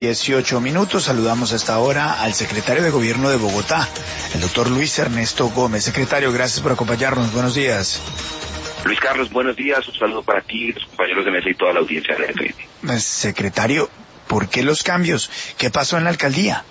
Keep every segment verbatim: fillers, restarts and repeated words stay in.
dieciocho minutos, saludamos a esta hora al secretario de Gobierno de Bogotá, el doctor Luis Ernesto Gómez. Secretario, gracias por acompañarnos, buenos días. Luis Carlos, buenos días, un saludo para ti, los compañeros de mesa y toda la audiencia de la F M. Secretario, ¿por qué los cambios? ¿Qué pasó en la alcaldía?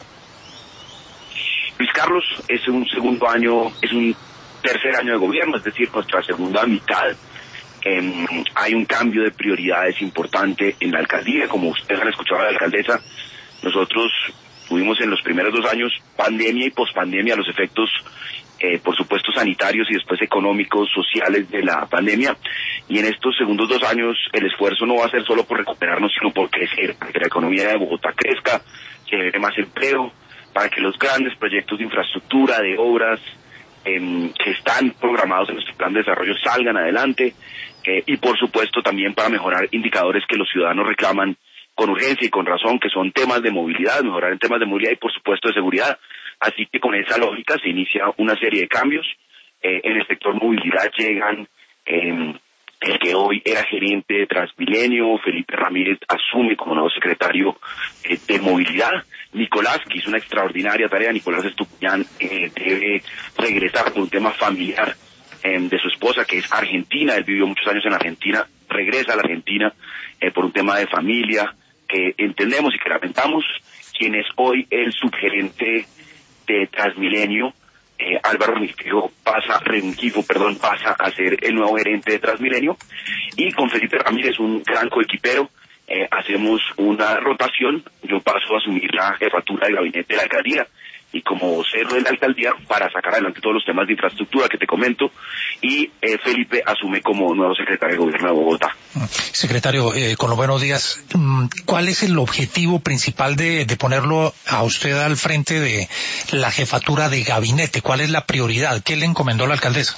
Luis Carlos, es un segundo año, es un tercer año de gobierno, es decir, nuestra segunda mitad. Eh, hay un cambio de prioridades importante en la alcaldía. Como ustedes han escuchado a la alcaldesa, nosotros tuvimos en los primeros dos años pandemia y pospandemia, los efectos, eh, por supuesto, sanitarios y después económicos, sociales de la pandemia. Y en estos segundos dos años el esfuerzo no va a ser solo por recuperarnos, sino por crecer, para que la economía de Bogotá crezca, genere más empleo, para que los grandes proyectos de infraestructura, de obras, eh, que están programados en nuestro plan de desarrollo salgan adelante. Eh, y por supuesto también para mejorar indicadores que los ciudadanos reclaman con urgencia y con razón, que son temas de movilidad, mejorar en temas de movilidad y por supuesto de seguridad. Así que con esa lógica se inicia una serie de cambios. Eh, en el sector movilidad llegan eh, el que hoy era gerente de Transmilenio, Felipe Ramírez, asume como nuevo secretario eh, de movilidad. Nicolás, que hizo una extraordinaria tarea, Nicolás Estupiñán, eh, debe regresar por un tema familiar de su esposa, que es argentina. Él vivió muchos años en Argentina, regresa a la Argentina eh, por un tema de familia que entendemos y que lamentamos. Quien es hoy el subgerente de Transmilenio, eh, Álvaro Rengifo pasa, Rengifo, perdón, pasa a ser el nuevo gerente de Transmilenio, y con Felipe Ramírez, un gran coequipero, eh, hacemos una rotación. Yo paso a asumir la jefatura de gabinete de la alcaldía y como vocero de la alcaldía para sacar adelante todos los temas de infraestructura que te comento, y eh, Felipe asume como nuevo secretario de Gobierno de Bogotá. Secretario, eh, con los buenos días, ¿cuál es el objetivo principal de, de ponerlo a usted al frente de la jefatura de gabinete? ¿Cuál es la prioridad? ¿Qué le encomendó la alcaldesa?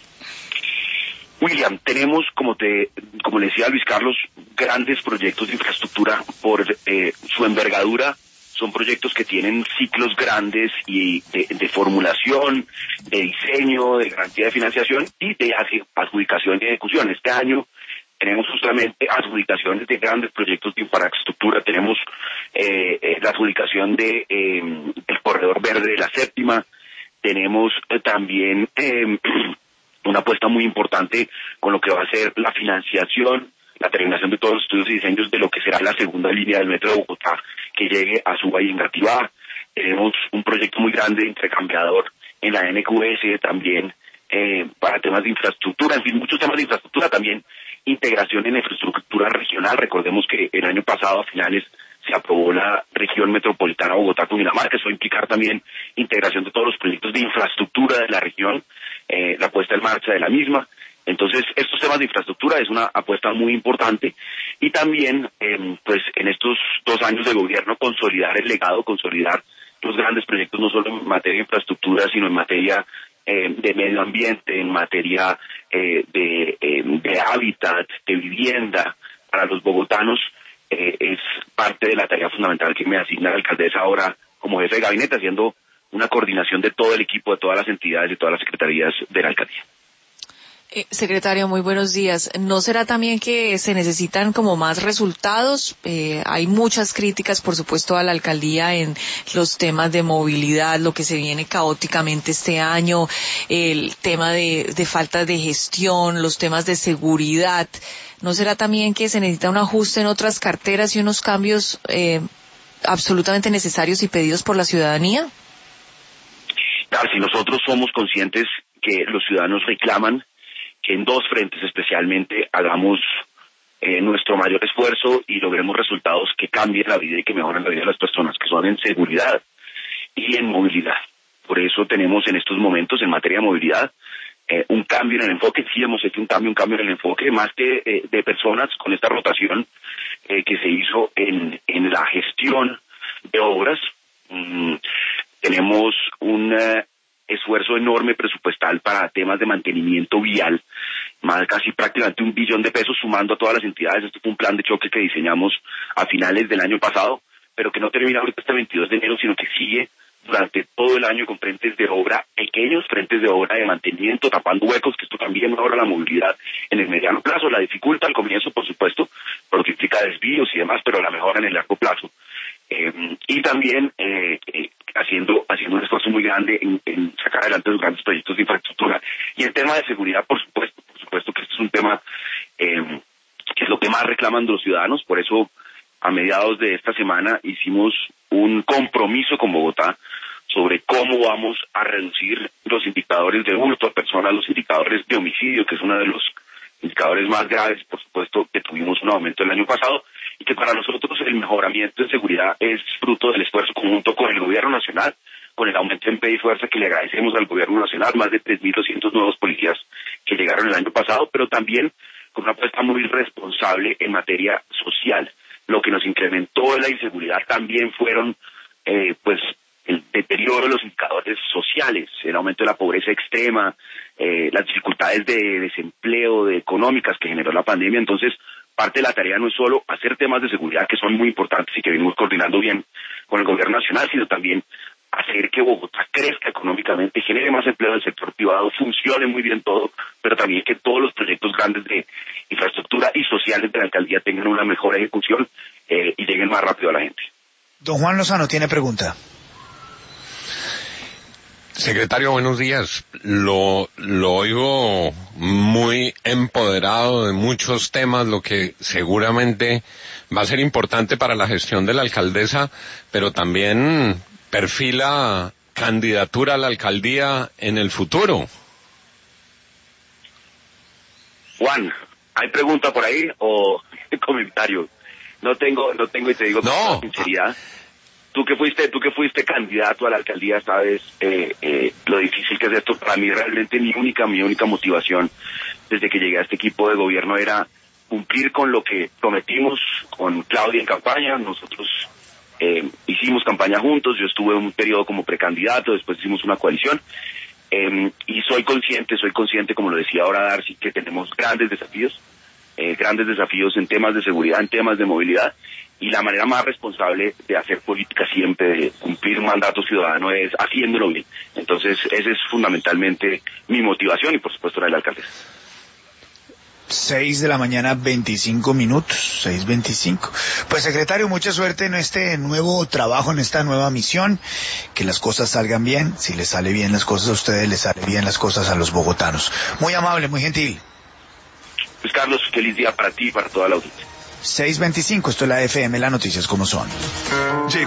William, tenemos, como te, como le decía Luis Carlos, grandes proyectos de infraestructura por eh, su envergadura. Son proyectos que tienen ciclos grandes y de, de formulación, de diseño, de garantía de financiación y de adjudicación y ejecución. Este año tenemos justamente adjudicaciones de grandes proyectos de infraestructura. Tenemos eh, eh, la adjudicación de eh, el corredor verde de la séptima. Tenemos eh, también eh, una apuesta muy importante con lo que va a ser la financiación, la terminación de todos los estudios y diseños de lo que será la segunda línea del metro de Bogotá, que llegue a Suba y Engativá. Tenemos un proyecto muy grande de intercambiador en la N Q S también eh, para temas de infraestructura, en fin, muchos temas de infraestructura, también integración en infraestructura regional. Recordemos que el año pasado a finales se aprobó la región metropolitana Bogotá-Cundinamarca. Eso va a implicar también integración de todos los proyectos de infraestructura de la región, eh, la puesta en marcha de la misma. Entonces, estos temas de infraestructura es una apuesta muy importante, y también, eh, pues, en estos dos años de gobierno, consolidar el legado, consolidar los grandes proyectos, no solo en materia de infraestructura, sino en materia eh, de medio ambiente, en materia eh, de, eh, de hábitat, de vivienda para los bogotanos. Eh, es parte de la tarea fundamental que me asigna la alcaldesa ahora como jefe de gabinete, haciendo una coordinación de todo el equipo, de todas las entidades y todas las secretarías de la alcaldía. Eh, secretario, muy buenos días. ¿No será también que se necesitan como más resultados? Eh, hay muchas críticas, por supuesto, a la alcaldía en los temas de movilidad, lo que se viene caóticamente este año, el tema de, de falta de gestión, los temas de seguridad. ¿No será también que se necesita un ajuste en otras carteras y unos cambios eh, absolutamente necesarios y pedidos por la ciudadanía? Claro, si nosotros somos conscientes que los ciudadanos reclaman que en dos frentes especialmente hagamos eh, nuestro mayor esfuerzo y logremos resultados que cambien la vida y que mejoren la vida de las personas, que son en seguridad y en movilidad. Por eso tenemos en estos momentos en materia de movilidad eh, un cambio en el enfoque. Sí hemos hecho un cambio, un cambio en el enfoque, más que eh, de personas con esta rotación eh, que se hizo en, en la gestión de obras. Mm, tenemos un eh, esfuerzo enorme presupuestal para temas de mantenimiento vial, más casi prácticamente un billón de pesos sumando a todas las entidades. Esto fue un plan de choque que diseñamos a finales del año pasado, pero que no termina ahorita este veintidós de enero, sino que sigue durante todo el año con frentes de obra, pequeños frentes de obra de mantenimiento, tapando huecos, que esto también mejora la movilidad en el mediano plazo. La dificulta al comienzo, por supuesto, porque implica desvíos y demás, pero la mejora en el largo plazo. Eh, y también eh, eh, haciendo haciendo un esfuerzo muy grande en, en sacar adelante los grandes proyectos de infraestructura. Y el tema de seguridad, por supuesto, por supuesto que este es un tema eh, que es lo que más reclaman los ciudadanos. Por eso, a mediados de esta semana hicimos un compromiso con Bogotá sobre cómo vamos a reducir los indicadores de hurto a personas, los indicadores de homicidio, que es uno de los indicadores más graves, por supuesto, que tuvimos un aumento el año pasado, y que para nosotros el mejoramiento en seguridad es fruto del esfuerzo conjunto con el gobierno nacional, con el aumento en P D y fuerza que le agradecemos al gobierno nacional, más de tres mil doscientos nuevos policías que llegaron el año pasado, pero también con una apuesta muy responsable en materia social. Lo que nos incrementó la inseguridad también fueron, eh, pues, el deterioro de los indicadores sociales, el aumento de la pobreza extrema, eh, las dificultades de desempleo, de económicas que generó la pandemia. Entonces, parte de la tarea no es solo hacer temas de seguridad que son muy importantes y que venimos coordinando bien con el gobierno nacional, sino también hacer que Bogotá crezca económicamente, genere más empleo del sector privado, funcione muy bien todo, pero también que todos los proyectos grandes de infraestructura y sociales de la alcaldía tengan una mejor ejecución eh, y lleguen más rápido a la gente. Don Juan Lozano tiene pregunta. Secretario, buenos días. Lo, lo oigo muy empoderado de muchos temas, lo que seguramente va a ser importante para la gestión de la alcaldesa, pero también perfila candidatura a la alcaldía en el futuro. Juan, ¿hay pregunta por ahí o comentario? No tengo, no tengo y te digo con no. sinceridad. Tú que fuiste, tú que fuiste candidato a la alcaldía, sabes eh, eh, lo difícil que es esto. Para mí realmente mi única, mi única motivación desde que llegué a este equipo de gobierno era cumplir con lo que prometimos con Claudia en campaña. Nosotros eh, hicimos campaña juntos, yo estuve un periodo como precandidato, después hicimos una coalición. Eh, y soy consciente, soy consciente, como lo decía ahora Darcy, que tenemos grandes desafíos, eh, grandes desafíos en temas de seguridad, en temas de movilidad. Y la manera más responsable de hacer política siempre, de cumplir un mandato ciudadano, es haciéndolo bien. Entonces, esa es fundamentalmente mi motivación y, por supuesto, la de la alcaldesa. Seis de la mañana, veinticinco minutos, seis veinticinco. Pues, secretario, mucha suerte en este nuevo trabajo, en esta nueva misión. Que las cosas salgan bien. Si les sale bien las cosas a ustedes, les sale bien las cosas a los bogotanos. Muy amable, muy gentil. Pues, Carlos, feliz día para ti y para toda la audiencia. seis veinticinco, esto es la F M, las noticias como son.